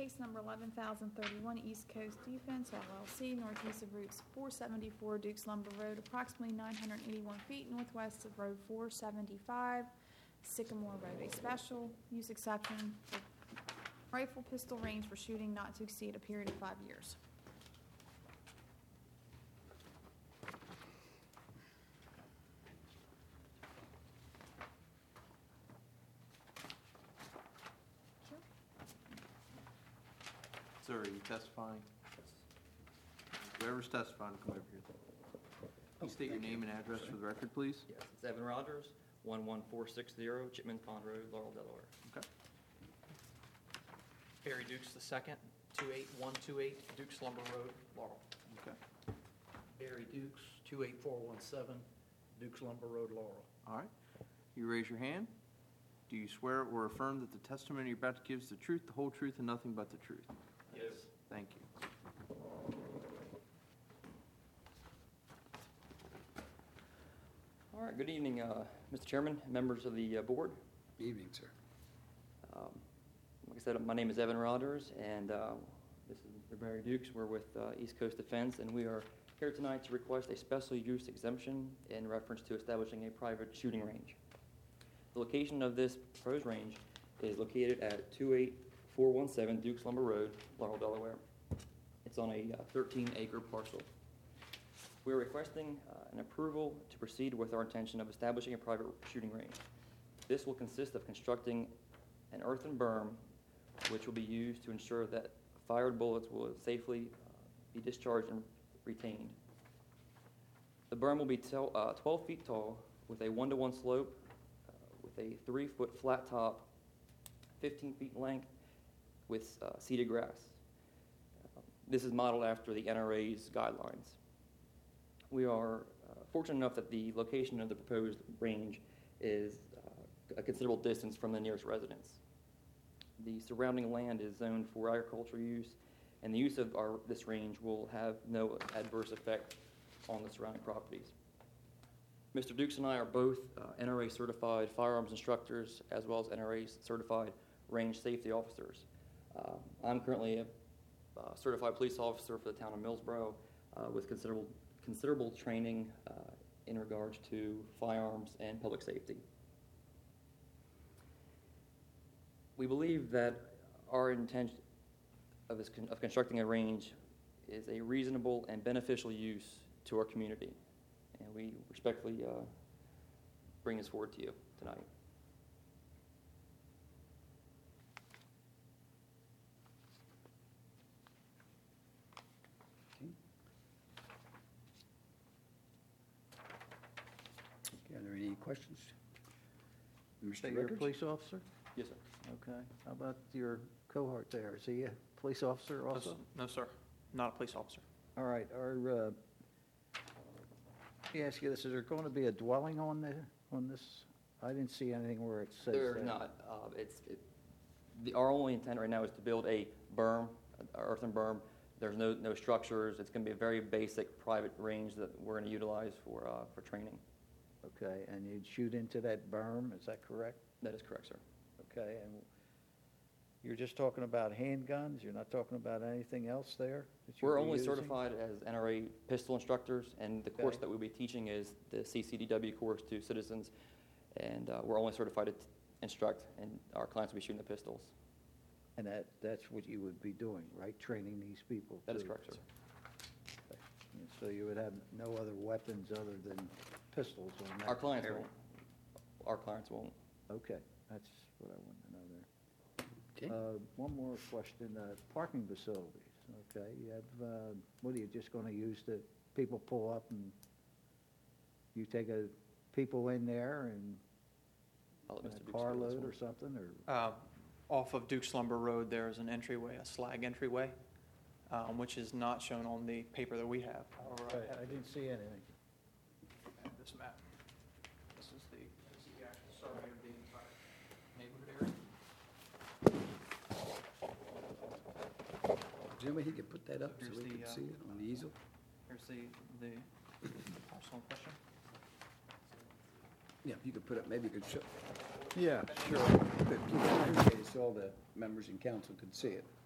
Case number 11,031, East Coast Defense, LLC, northeast of Route 474, Dukes Lumber Road, approximately 981 feet northwest of Road 475, Sycamore Road. A special use exception for rifle pistol range for shooting not to exceed a period of 5 years. Sir, are you testifying? Whoever's testifying, come over here. Can you state your name and address for the record, please? Yes, it's Evan Rogers, 11460 Chipman Pond Road, Laurel, Delaware. Okay. Barry Dukes II, 28128 Dukes Lumber Road, Laurel. Okay. Barry Dukes, 28417 Dukes Lumber Road, Laurel. All right. You raise your hand. Do you swear or affirm that the testimony you're about to give is the truth, the whole truth, and nothing but the truth? Yes. Thank you. All right, good evening, Mr. Chairman, members of the board. Evening, sir. Like I said, my name is Evan Rogers, and this is Barry Dukes. We're with East Coast Defense, and we are here tonight to request a special use exemption in reference to establishing a private shooting range. The location of this proposed range is located at 28417 Dukes Lumber Road, Laurel, Delaware. It's on a 13-acre parcel. We're requesting an approval to proceed with our intention of establishing a private shooting range. This will consist of constructing an earthen berm, which will be used to ensure that fired bullets will safely be discharged and retained. The berm will be 12 feet tall with a 1-to-1 slope, with a 3-foot flat top, 15 feet in length, with seeded grass. This is modeled after the NRA's guidelines. We are fortunate enough that the location of the proposed range is a considerable distance from the nearest residence. The surrounding land is zoned for agricultural use, and the use of this range will have no adverse effect on the surrounding properties. Mr. Dukes and I are both NRA certified firearms instructors as well as NRA certified range safety officers. I'm currently a certified police officer for the town of Millsboro with considerable training in regards to firearms and public safety. We believe that our intention of constructing a range is a reasonable and beneficial use to our community, and we respectfully bring this forward to you tonight. Okay, are there any questions? So Mr. you're a Rickards? police officer? Yes, sir. Okay. How about your cohort there? Is he a police officer also? No, sir. Not a police officer. All right. Let me ask you this. Is there going to be a dwelling on this? I didn't see anything where it says There's that. not. Our only intent right now is to build a berm, an earthen berm. There's no structures. It's going to be a very basic private range that we're going to utilize for training. Okay. And you'd shoot into that berm, is that correct? That is correct, sir. Okay. And you're just talking about handguns? You're not talking about anything else there that you'll We're be only using? certified as NRA pistol instructors, and the course Okay. that we'll be teaching is the CCDW course to citizens, and we're only certified to instruct, and our clients will be shooting the pistols. And that's what you would be doing, right? Training these people? That is to- correct, sir. Okay. And so you would have no other weapons other than pistols on that Our clients area? won't. Our clients won't. Okay, that's what I wanted to know there. Okay. One more question, parking facilities, okay? You have, what are you just going to use the people pull up and you take people in there and I'll let a Mr. Dukes car handle this load one. or something, or? Off of Dukes Lumber Road, there is an entryway, a slag entryway, which is not shown on the paper that we have. However, I didn't see anything. I have this map. This is the actual survey of the entire neighborhood area. Is there any way he could put that up so Here's we the, can see it on the easel? Here's the parcel in question. Yeah, if you could put up, maybe you could show, Yeah, sure. you could keep it here so all the members in council could see it.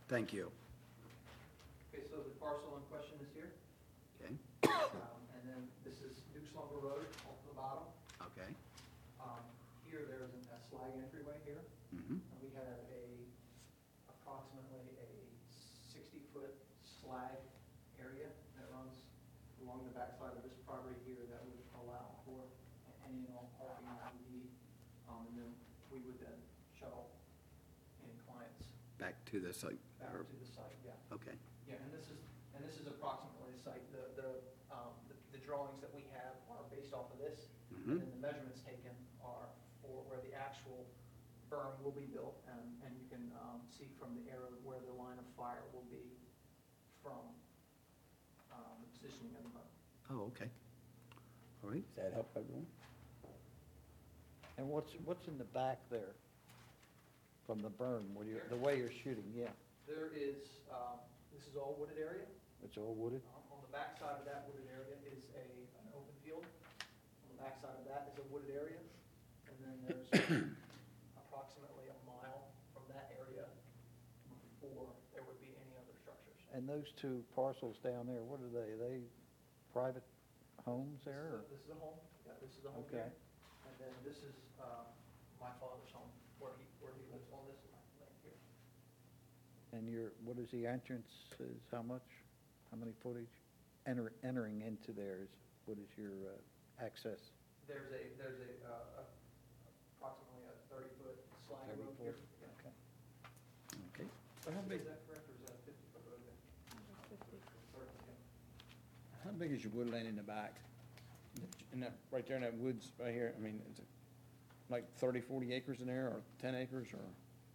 Thank you. Okay, so the parcel in question is here. Okay, And then this is Duke's Lumber Road off the bottom. okay. Here, there's a slag entryway here. Mm-hmm. And we have approximately a 60-foot slag area that runs along the backside of this property here that would allow for any and all parking that we need. And then we would then shuttle any clients Back to the site. back to the site, yeah. Okay, Yeah, and this is approximately the site. The drawings that we have are based off of this. Mhm. And then the measurements taken are for where the actual berm will be built. And you can see from the arrow where the line of fire will be from the positioning of the berm. oh, okay. All right, does that help everyone? And what's in the back there from the berm, the way you're shooting, yeah? There is, this is all wooded area. It's all wooded? On the back side of that wooded area is an open field. On the back side of that is a wooded area. And then there's approximately a mile from that area before there would be any other structures. And those two parcels down there, what are they? Are they private homes there? or- This is a home, yeah, this is a home Okay. here. And then this is my father's home, where he lives on this land here. And what is the entrance, is how much? How many footage? Entering into there is, what is your access? There's approximately a 30-foot slag 30 road here. foot, Yeah. okay. Okay. Is that correct, or is that a 50-foot road there? 30, yeah. How big is your woodland in the back? In that, right there in that woods right here, I mean, is it like 30, 40 acres in there, or 10 acres, or?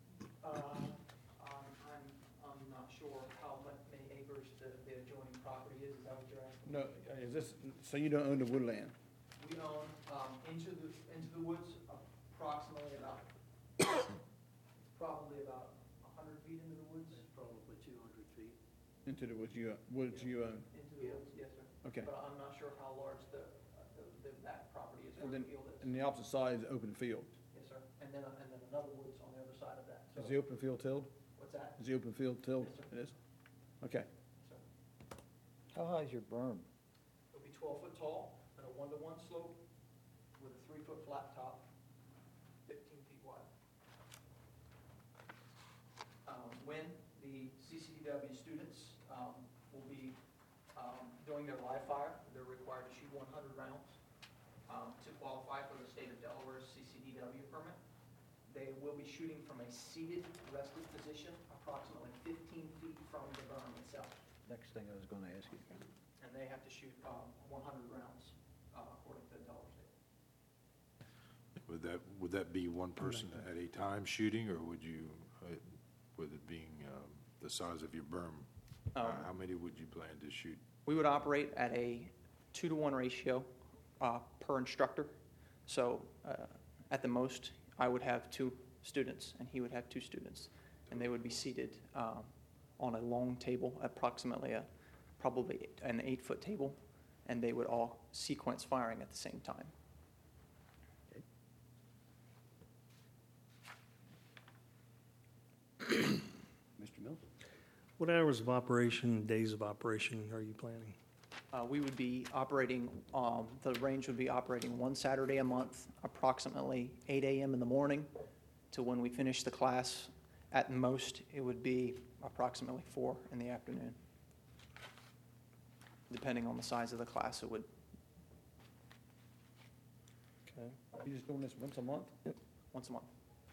I'm not sure how many acres the adjoining property is that what you're asking? No, is this, so you don't own the woodland? We own, into the woods, approximately about, probably about 100 feet into the woods. Probably 200 feet. Into the woods you own? Into the woods, yes, sir. Okay. But I'm not sure how large that property is, And where then, the field is. and the opposite side is open field. Yes, sir. And then another woods on the other side of that. So, Is the open field tilled? what's that? Is the open field tilled? Yes, sir. It is? Okay. Yes, sir. How high is your berm? It'll be 12 foot tall and a 1-to-1 slope with a 3-foot flat top, 15 feet wide. When the CCDW students will be doing their live fire, they're required to shoot 100 rounds to qualify for the state of Delaware's CCDW permit. They will be shooting from a seated, rested position, approximately 15 feet from the berm itself. Next thing I was gonna ask you. And they have to shoot 100 rounds according to the Delaware State. Would that be one person at a time shooting, or would it being the size of your berm? How many would you plan to shoot? We would operate at a 2-to-1 ratio per instructor. So at the most, I would have 2 students, and he would have 2 students. And they would be seated on a long table, approximately probably an 8-foot table, and they would all sequence firing at the same time. Mr. Mills? What hours of operation, days of operation are you planning? We would be operating, the range would be operating one Saturday a month, approximately 8 a.m. in the morning to when we finish the class. At most, it would be approximately 4 in the afternoon. Depending on the size of the class, it would. Okay. You just doing this once a month? Once a month.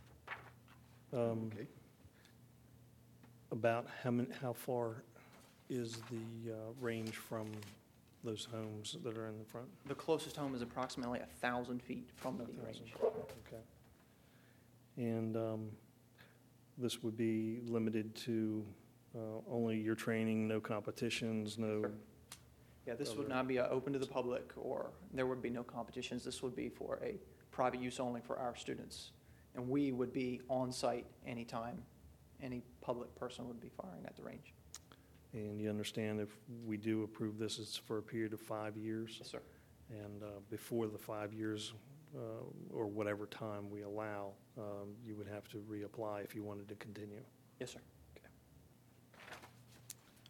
Okay. About how far is the range from those homes that are in the front? The closest home is approximately 1,000 feet from the 1,000. range. Okay. And this would be limited to only your training, no competitions, no? Sure. Yeah, this would not be open to the public, or there would be no competitions. This would be for a private use only for our students. And we would be on site anytime any public person would be firing at the range. And you understand if we do approve this, it's for a period of 5 years? Yes, sir. And before the 5 years, or whatever time we allow, you would have to reapply if you wanted to continue? Yes, sir.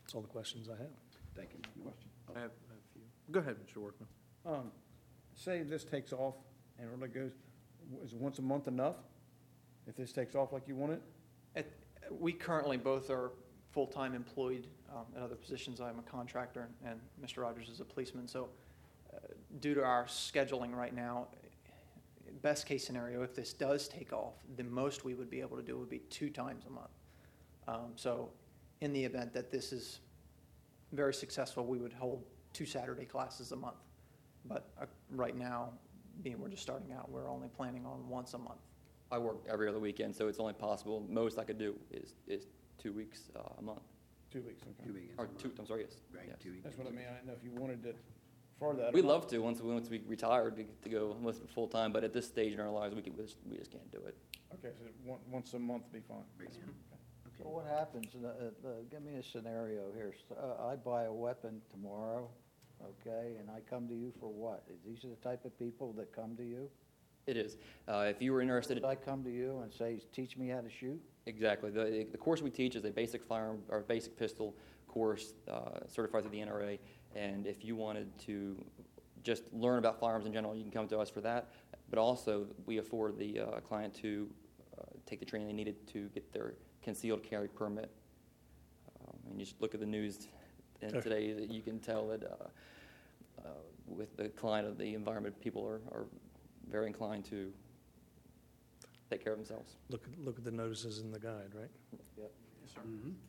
That's all the questions I have. Thank you, Mr. Mills. I have a few. Go ahead, Mr. Workman. Say this takes off and really goes, is once a month enough? If this takes off like you want it? We currently both are full-time employed at other positions. I'm a contractor, and Mr. Rogers is a policeman. So due to our scheduling right now, best case scenario, if this does take off, the most we would be able to do would be 2 times a month. So in the event that this is very successful, we would hold 2 Saturday classes a month. But right now, being we're just starting out, we're only planning on once a month. I work every other weekend, so it's only possible, most I could do is 2 weeks a month. 2 weeks, okay. 2 weekends. Or 2, I'm sorry, yes. Right, Yes. 2 weekends. That's what I mean. I didn't know if you wanted to further that. or We'd not. love to, once we retire, to go almost full-time, but at this stage in our lives, we just can't do it. Okay, so once a month would be fine. Great. So what happens, give me a scenario here. I buy a weapon tomorrow, okay, and I come to you for what? These are the type of people that come to you? It is. If you were interested, Did I come to you and say, teach me how to shoot? exactly. The course we teach is a basic firearm or basic pistol course certified through the NRA. And if you wanted to just learn about firearms in general, you can come to us for that. But also, we afford the client to take the training they needed to get their concealed carry permit. And you just look at the news today, that you can tell that with the climate of the environment, people are very inclined to take care of themselves. Look at the notices in the guide, right? Yes, sir.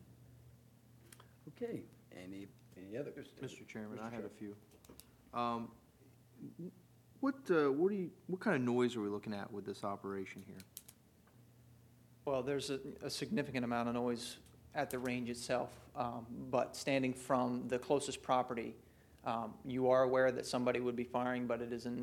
Okay, any other? Mr. Chairman, Mr. I have a Chair. few. What kind of noise are we looking at with this operation here? Well, there's a significant amount of noise at the range itself, but standing from the closest property, you are aware that somebody would be firing, but it is in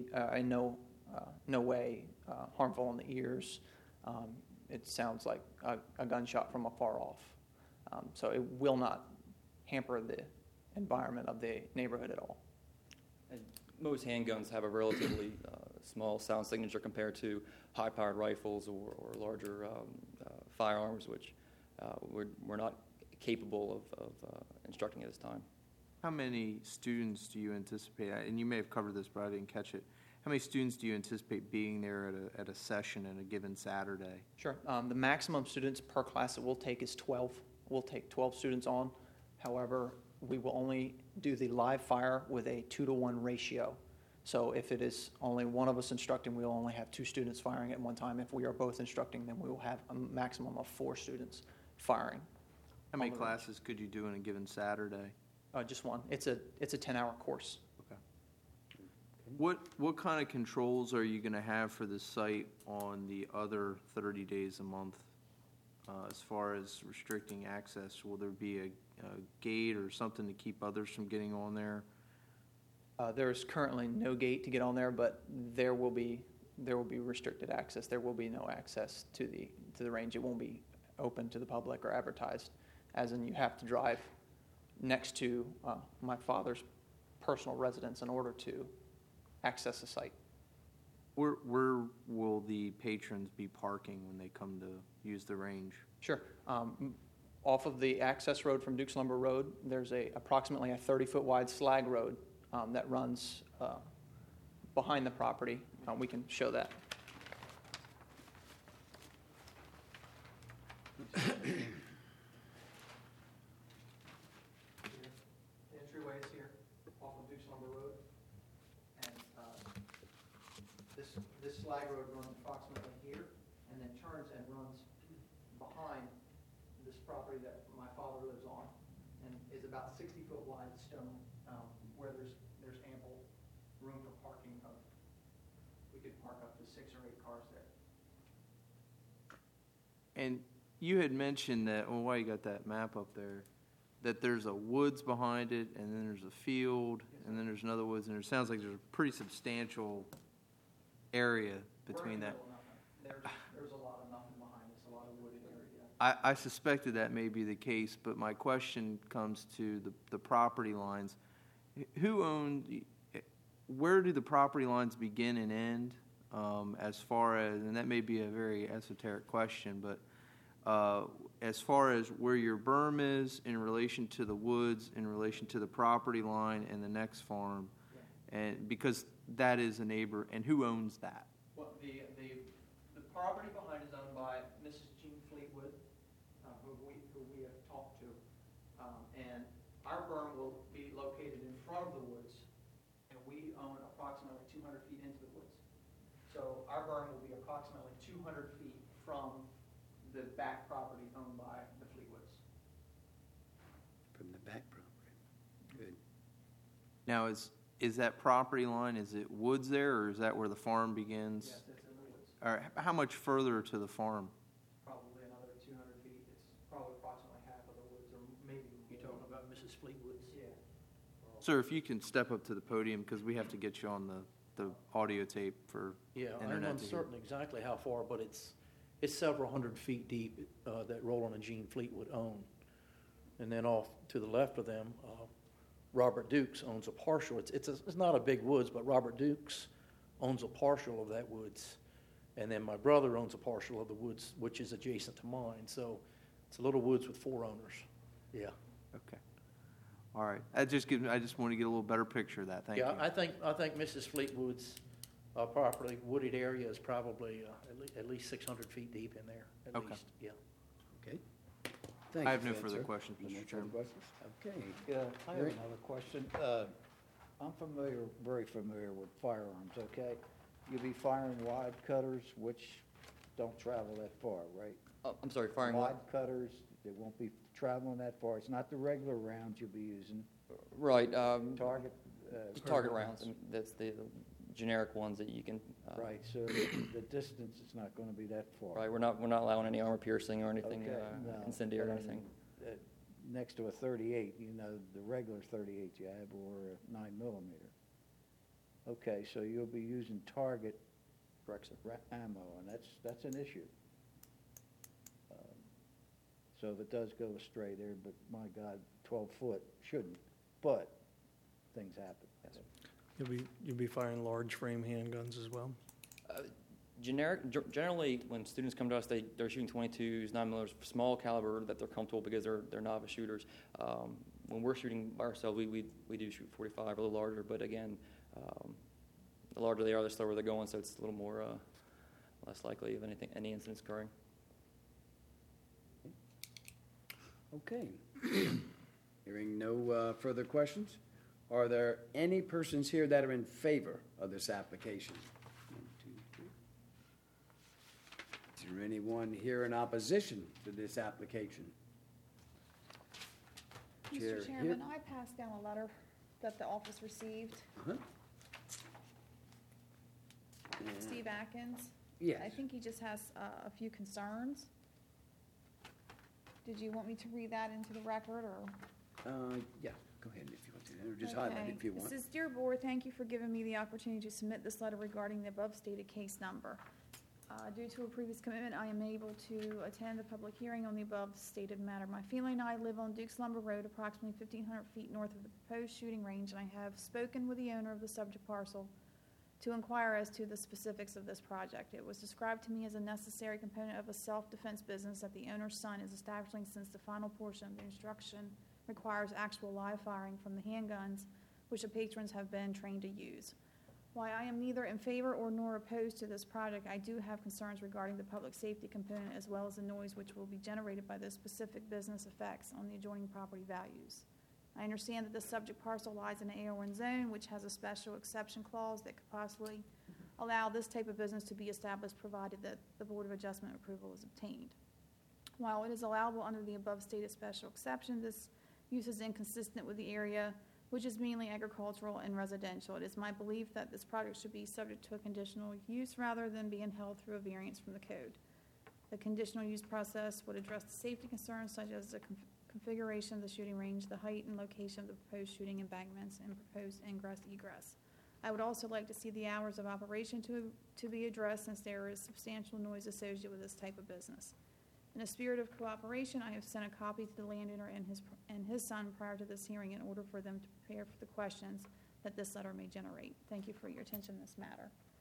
no way harmful in the ears. It sounds like a gunshot from afar off. So it will not hamper the environment of the neighborhood at all. And most handguns have a relatively small sound signature compared to high-powered rifles or larger firearms, which we're not capable of instructing at this time. How many students do you anticipate, and you may have covered this, but I didn't catch it. How many students do you anticipate being there at a session in a given Saturday? Sure. The maximum students per class that we'll take is 12. We'll take 12 students on. However, we will only do the live fire with a 2-to-1 ratio. So if it is only one of us instructing, we'll only have 2 students firing at one time. If we are both instructing, then we will have a maximum of 4 students firing. How many On the range. classes could you do in a given Saturday? Just one. It's a 10-hour course. Okay. What kind of controls are you going to have for the site on the other 30 days a month as far as restricting access? Will there be a gate or something to keep others from getting on there? There is currently no gate to get on there, but there will be restricted access. There will be no access to the range. It won't be open to the public or advertised, as in you have to drive next to my father's personal residence in order to access the site. Where will the patrons be parking when they come to use the range? Sure. Off of the access road from Duke's Lumber Road, there's approximately a 30-foot wide slag road that runs behind the property. We can show that. The entryway is here off of Duke's Lumber Road. And this slag road runs approximately here and then turns and runs behind this property that my father lives on, and is about 60-foot wide stone, where there's ample room for parking. We could park up to 6 or 8 cars there. And you had mentioned that, well, why you got that map up there, that there's a woods behind it, and then there's a field, and then there's another woods, and it sounds like there's a pretty substantial area between that. There's a lot of nothing behind us, a lot of wooded area. I suspected that may be the case, but my question comes to the property lines. Who owns, where do the property lines begin and end as far as, and that may be a very esoteric question, but as far as where your berm is in relation to the woods, in relation to the property line and the next farm, and because that is a neighbor, and who owns that? Well, the property behind is owned by Mrs. Jean Fleetwood, who we have talked to. And our berm will be located in front of the woods, and we own approximately 200 feet into the woods. So our berm will be approximately 200 feet from the back property owned by the Fleetwoods. From the back property. Good. Now, is that property line, is it woods there, or is that where the farm begins? Yes, it's in the woods. Or how much further to the farm? Probably another 200 feet. It's probably approximately half of the woods, or maybe. You're talking about Mrs. Fleetwood's? Yeah. Sir, if you can step up to the podium, because we have to get you on the audio tape for Yeah, I'm internet to hear. uncertain exactly how far, but it's several hundred feet deep that Roland and Jean Fleetwood own. And then off to the left of them, Robert Dukes owns a partial. It's not a big woods, but Robert Dukes owns a partial of that woods. And then my brother owns a partial of the woods, which is adjacent to mine. So it's a little woods with 4 owners. Yeah. Okay. All right. I just want to get a little better picture of that. Thank you. Yeah, I think Mrs. Fleetwood's property, wooded area is probably at least 600 feet deep in there, at Okay. least, yeah. Okay. Thank I have you no for that, further sir. questions, No Mr. further Chairman. questions? Okay. Yeah, I have Very- another question. I'm very familiar with firearms, okay? You'll be firing wide cutters, which don't travel that far, right? I'm sorry, firing what? Wide cutters, they won't be traveling that far. It's not the regular rounds you'll be using. Right, Target, target rounds, and that's the generic ones that you can. right, so the distance is not gonna be that far. Right, we're not allowing any armor piercing or anything Okay, no, incendiary or but I anything. mean, next to a 38, the regular 38 you have, or a 9mm. Okay, so you'll be using target Correct, sir. ammo, and that's an issue. So if it does go astray there, but my God, 12 foot shouldn't, but things happen. Yes. You'll be firing large frame handguns as well? Generally, when students come to us, they're shooting 22s, 9mm, small caliber that they're comfortable because they're novice shooters. When we're shooting by ourselves, we do shoot 45, a little larger, but again, the larger they are, the slower they're going, so it's a little more less likely of any incidents occurring. Okay. Hearing no further questions, are there any persons here that are in favor of this application? 1, 2, 3. Is there anyone here in opposition to this application? Chair Mr. here. Chairman, I passed down a letter that the office received. Uh-huh. Steve Atkins. Yes. I think he just has a few concerns. Did you want me to read that into the record, or? Yeah, go ahead if you want to, or just highlight it if you want. It says, "Dear Board, thank you for giving me the opportunity to submit this letter regarding the above stated case number. Due to a previous commitment, I am able to attend the public hearing on the above stated matter. My family and I live on Dukes Lumber Road, approximately 1,500 feet north of the proposed shooting range, and I have spoken with the owner of the subject parcel to inquire as to the specifics of this project. It was described to me as a necessary component of a self-defense business that the owner's son is establishing, since the final portion of the instruction requires actual live firing from the handguns, which the patrons have been trained to use. While I am neither in favor or nor opposed to this project, I do have concerns regarding the public safety component, as well as the noise which will be generated by this specific business effects on the adjoining property values. I understand that the subject parcel lies in an AR1 zone, which has a special exception clause that could possibly allow this type of business to be established, provided that the Board of Adjustment approval is obtained. While it is allowable under the above stated special exception, this use is inconsistent with the area, which is mainly agricultural and residential. It is my belief that this project should be subject to a conditional use rather than being held through a variance from the code. The conditional use process would address the safety concerns such as the configuration of the shooting range, the height and location of the proposed shooting embankments, and proposed ingress-egress. I would also like to see the hours of operation to be addressed, since there is substantial noise associated with this type of business. In a spirit of cooperation, I have sent a copy to the landowner and his son prior to this hearing in order for them to prepare for the questions that this letter may generate. Thank you for your attention in this matter.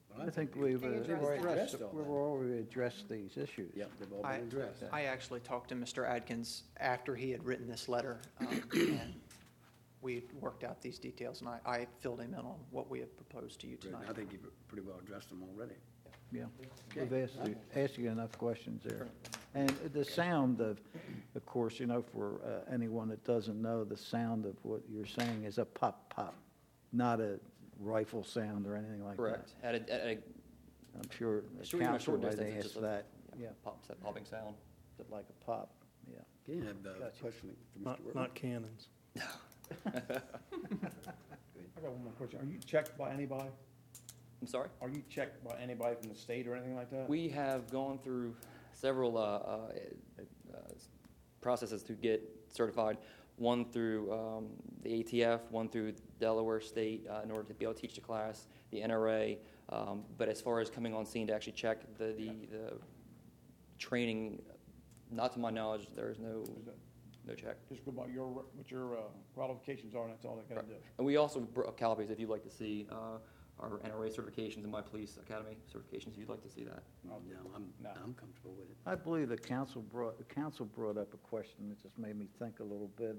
Well, I think we've They addressed that. Addressed all we've that. already addressed these issues. Yep, they've all been addressed. I actually talked to Mr. Adkins after he had written this letter, and we worked out these details, and I filled him in on what we had proposed to you Good. tonight. I think you've pretty well addressed them already. Yeah, Okay. we've asked you enough questions there. And the sound of course, you know, for anyone that doesn't know, the sound of what you're saying is a pop, pop, not a rifle sound or anything like that. Correct. At a I'm sure the short, even a council, short why distance, they it's asked just a that, yeah, popping sound. like a pop, yeah. Okay, I have a Gotcha. question for Mr. Workman. Not cannons. I got one more question. Are you checked by anybody? I'm sorry? Are you checked by anybody from the state or anything like that? We have gone through several processes to get certified, one through the ATF, one through Delaware State in order to be able to teach the class, the NRA. But as far as coming on scene to actually check the training, not to my knowledge, there is no check. Just go by what your qualifications are, and that's all they gotta do. And we also brought copies if you'd like to see our NRA certifications and my police academy certifications if you'd like to see that. No, I'm comfortable with it. I believe the council brought up a question that just made me think a little bit.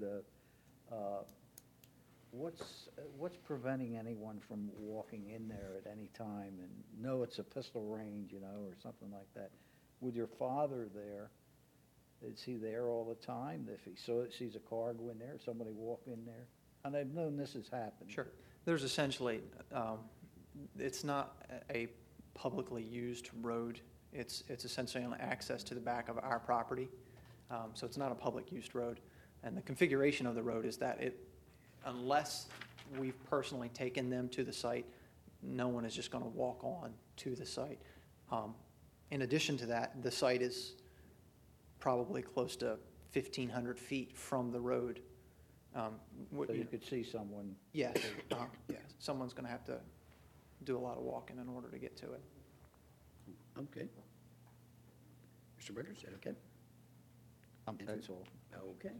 What's preventing anyone from walking in there at any time and know it's a pistol range, you know, or something like that? With your father there, is he there all the time? If he sees a car go in there, somebody walk in there? And I've known this has happened. Sure. There's essentially, it's not a publicly used road. It's essentially on access to the back of our property. So it's not a public used road. And the configuration of the road is that unless we've personally taken them to the site, no one is just going to walk on to the site. In addition to that, the site is probably close to 1,500 feet from the road. So you could see someone. Yes, yes. Someone's going to have to do a lot of walking in order to get to it. Okay. Mr. Rickard, is that okay? That's all. Okay.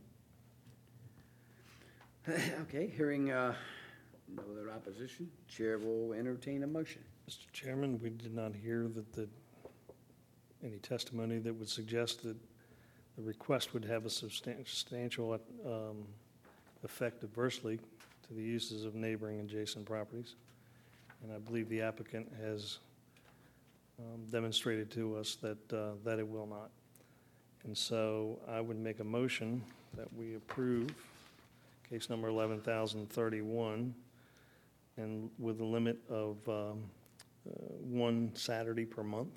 Okay, hearing no other opposition, Chair will entertain a motion. Mr. Chairman, we did not hear any testimony that would suggest that the request would have a substantial effect adversely to the uses of neighboring adjacent properties. And I believe the applicant has demonstrated to us that it will not. And so I would make a motion that we approve case number 11,031, and with a limit of one Saturday per month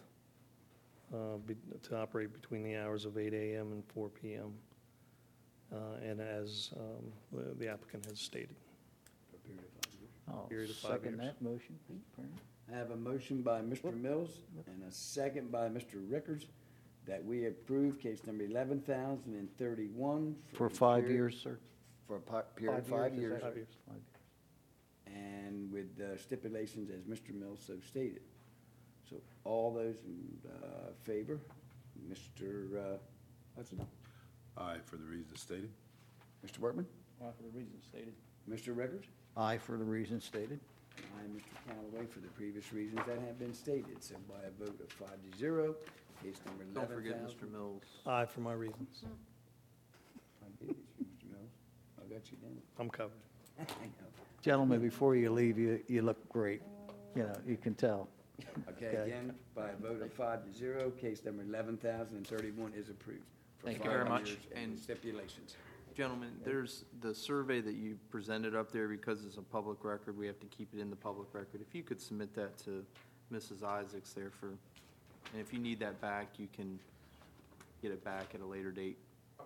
to operate between the hours of 8 a.m. and 4 p.m. And as the applicant has stated. For a period of 5 years. I'll Period of 5 second years. that motion. I have a motion by Mr. Mills and a second by Mr. Rickards that we approve case number 11,031. For a 5 period- years, sir? For a period of 5 years. 5 years. 5 years. And with stipulations as Mr. Mills so stated. So all those in favor, Mr. Hudson, Aye, for the reasons stated. Mr. Workman, For the reasons stated. Mr. Rickards, Aye for the reasons stated. and Mr. Callaway for the previous reasons that have been stated. So by a vote of 5-0, case number 11,000. Don't forget Mr. Mills. Aye for my reasons. I did get you, Mr. Mills. I got you down. I'm covered. I know. Gentlemen, before you leave, you look great. You know, you can tell. Okay, Okay. again, by a vote of 5-0, case number 11,031 is approved. for Thank you 5 very much. years and And- stipulations. Gentlemen, there's the survey that you presented up there, because it's a public record, we have to keep it in the public record. If you could submit that to Mrs. Isaacs there and if you need that back, you can get it back at a later date.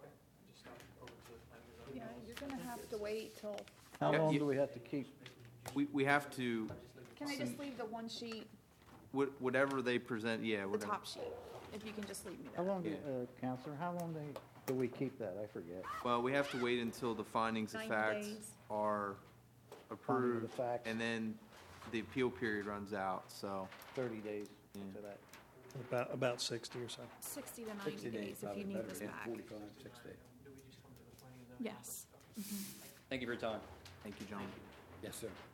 Yeah, you're gonna have to wait till, How Yeah, long you- do we have to keep? We have to, can I just leave the one sheet, whatever they present, yeah, we're the gonna. top sheet? If you can just leave me How that. long, Yeah. Counselor, how long do we keep that? I forget. Well, we have to wait until the findings of 90 facts days. are Finding of approved, the facts, and then the appeal period runs out, so. 30 days Yeah. to that. About 60 or so. 60 to 60 90 days if probably you need better this than back. 45, 60. Yes. Thank you for your time. Thank you, gentlemen. Yes, sir.